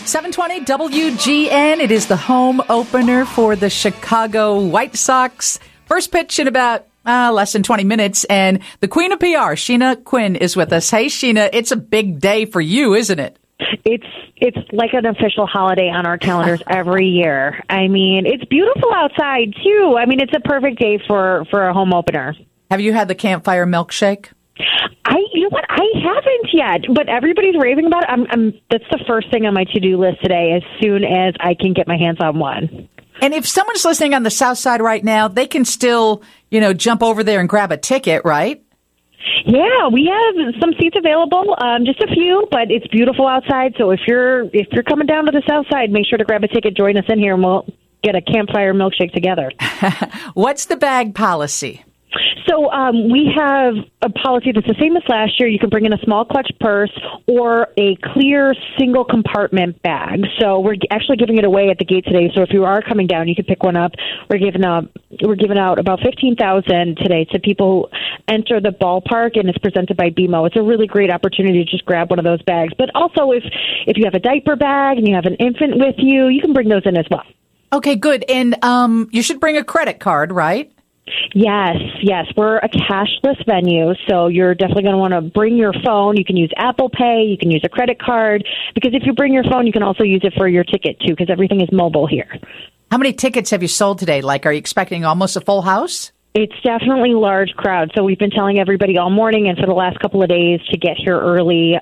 720 WGN. It is the home opener for the Chicago White Sox. First pitch in about less than 20 minutes. And the queen of PR, Sheena Quinn, is with us. Hey, Sheena, it's a big day for you, isn't it? It's like an official holiday on our calendars every year. I mean, it's beautiful outside, too. I mean, it's a perfect day for a home opener. Have you had the campfire milkshake? You know what? I haven't yet, but everybody's raving about it. That's the first thing on my to-do list today, as soon as I can get my hands on one. And if someone's listening on the South Side right now, they can still, jump over there and grab a ticket, right? Yeah, we have some seats available, just a few, but it's beautiful outside. So if you're coming down to the South Side, make sure to grab a ticket, join us in here, and we'll get a campfire milkshake together. What's the bag policy? So we have a policy that's the same as last year. You can bring in a small clutch purse or a clear single compartment bag. So we're actually giving it away at the gate today. So if you are coming down, you can pick one up. We're giving out about 15,000 today to people who enter the ballpark, and it's presented by BMO. It's a really great opportunity to just grab one of those bags. But also, if you have a diaper bag and you have an infant with you, you can bring those in as well. Okay, good. And you should bring a credit card, right? Yes. We're a cashless venue, so you're definitely going to want to bring your phone. You can use Apple Pay. You can use a credit card, because if you bring your phone, you can also use it for your ticket, too, because everything is mobile here. How many tickets have you sold today? Are you expecting almost a full house? It's definitely large crowd. So we've been telling everybody all morning and for the last couple of days to get here early.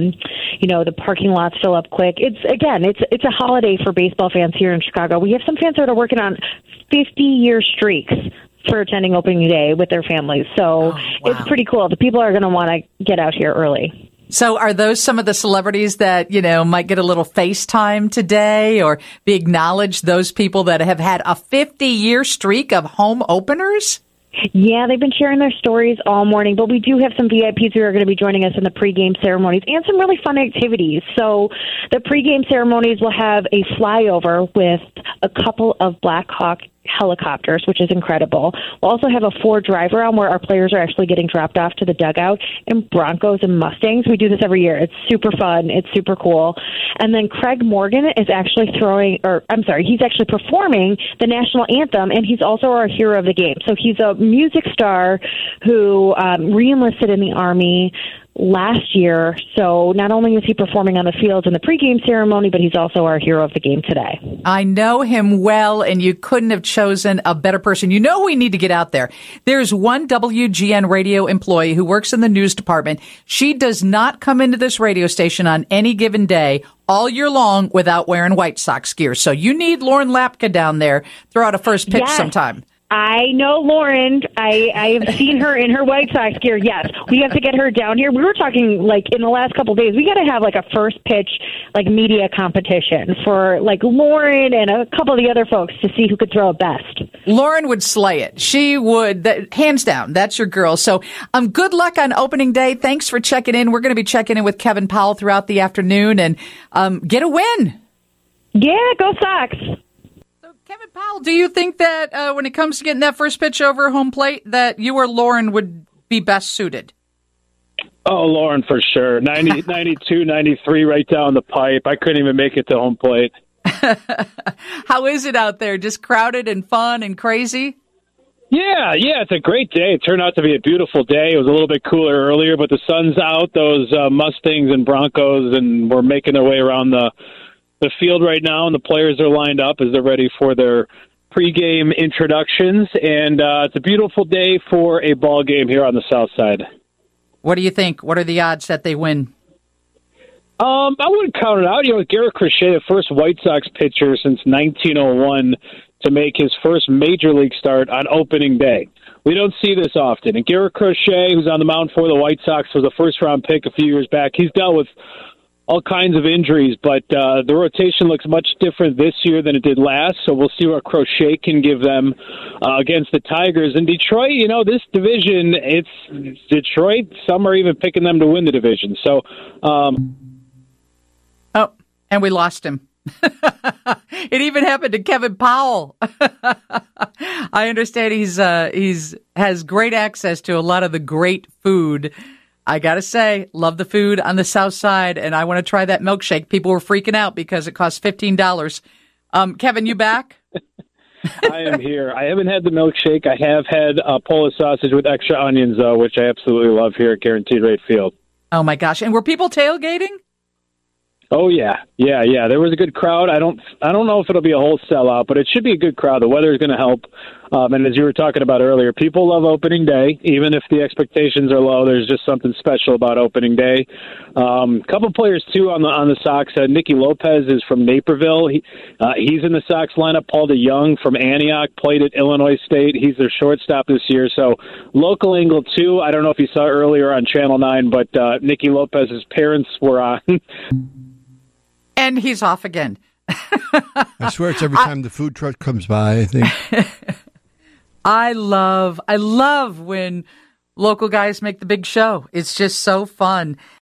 The parking lots fill up quick. It's a holiday for baseball fans here in Chicago. We have some fans that are working on 50-year streaks for attending opening day with their families. So It's pretty cool. The people are going to want to get out here early. So are those some of the celebrities that, might get a little FaceTime today or be acknowledged, those people that have had a 50-year streak of home openers? Yeah, they've been sharing their stories all morning, but we do have some VIPs who are going to be joining us in the pregame ceremonies and some really fun activities. So the pregame ceremonies will have a flyover with a couple of Black Hawk helicopters, which is incredible. We'll also have a Ford drive around where our players are actually getting dropped off to the dugout in Broncos and Mustangs. We do this every year. It's super fun. It's super cool. And then Craig Morgan is actually he's actually performing the national anthem, and he's also our hero of the game. So he's a music star who re-enlisted in the Army last year. So not only is he performing on the field in the pregame ceremony, but he's also our hero of the game today. I know him well, and you couldn't have chosen a better person. You know we need to get out there. There's one WGN radio employee who works in the news department. She does not come into this radio station on any given day all year long without wearing White Sox gear. So you need Lauren Lapka down there. Throw out a first pitch sometime. I know Lauren. I have seen her in her White Sox gear. Yes, we have to get her down here. We were talking in the last couple of days. We got to have a first pitch media competition for Lauren and a couple of the other folks to see who could throw it best. Lauren would slay it. She would, hands down. That's your girl. So, good luck on opening day. Thanks for checking in. We're going to be checking in with Kevin Powell throughout the afternoon and get a win. Yeah, go Sox. Kevin Powell, do you think that when it comes to getting that first pitch over home plate, that you or Lauren would be best suited? Oh, Lauren, for sure. 90, 92, 93 right down the pipe. I couldn't even make it to home plate. How is it out there? Just crowded and fun and crazy? Yeah, it's a great day. It turned out to be a beautiful day. It was a little bit cooler earlier, but the sun's out. Those Mustangs and Broncos, and we're making their way around the field right now, and the players are lined up as they're ready for their pregame introductions. And it's a beautiful day for a ball game here on the South Side. What do you think? What are the odds that they win? I wouldn't count it out. Garrett Crochet, the first White Sox pitcher since 1901 to make his first major league start on opening day. We don't see this often. And Garrett Crochet, who's on the mound for the White Sox, was a first-round pick a few years back. He's dealt with all kinds of injuries, but the rotation looks much different this year than it did last, so we'll see what Crochet can give them against the Tigers. And Detroit, this division, it's Detroit. Some are even picking them to win the division. So, and we lost him. It even happened to Kevin Powell. I understand he's has great access to a lot of the great food I got to say, love the food on the South Side, and I want to try that milkshake. People were freaking out because it cost $15. Kevin, you back? I am here. I haven't had the milkshake. I have had Polish sausage with extra onions, though, which I absolutely love here at Guaranteed Rate Field. Oh, my gosh. And were people tailgating? Oh, yeah. There was a good crowd. I don't know if it'll be a whole sellout, but it should be a good crowd. The weather is going to help. And as you were talking about earlier, people love opening day. Even if the expectations are low, there's just something special about opening day. A couple players, too, on the Sox. Nicky Lopez is from Naperville. He's in the Sox lineup. Paul DeYoung from Antioch played at Illinois State. He's their shortstop this year. So local angle, too. I don't know if you saw earlier on Channel 9, but Nicky Lopez's parents were on. And he's off again. I swear it's every time the food truck comes by, I think. I love when local guys make the big show. It's just so fun.